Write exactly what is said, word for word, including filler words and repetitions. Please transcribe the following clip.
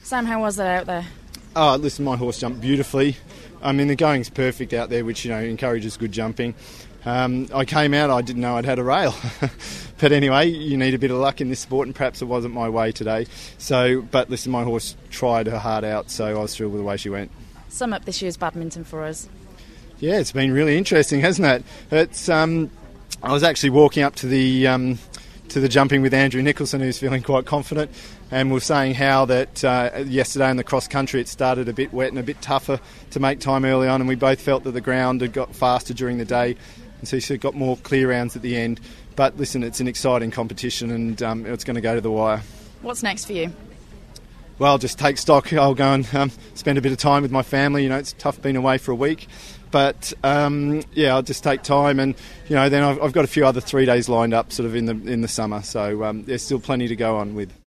Sam, how was it out there? Oh, listen, my horse jumped beautifully. I mean, the going's perfect out there, which, you know, encourages good jumping. Um, I came out, I didn't know I'd had a rail. But anyway, you need a bit of luck in this sport, and perhaps it wasn't my way today. So, but listen, my horse tried her heart out, so I was thrilled with the way she went. Sum up this year's badminton for us. Yeah, it's been really interesting, hasn't it? It's. Um, I was actually walking up to the um, to the jumping with Andrew Nicholson, who's feeling quite confident, and we were saying how that uh, yesterday in the cross country it started a bit wet and a bit tougher to make time early on, and we both felt that the ground had got faster during the day, and so she got more clear rounds at the end. But listen, it's an exciting competition, and um, it's going to go to the wire. What's next for you? Well, just take stock. I'll go and um, spend a bit of time with my family. You know, it's tough being away for a week. But, um, yeah, I'll just take time, and, you know, then I've, I've got a few other three days lined up sort of in the in the summer. So um, there's still plenty to go on with.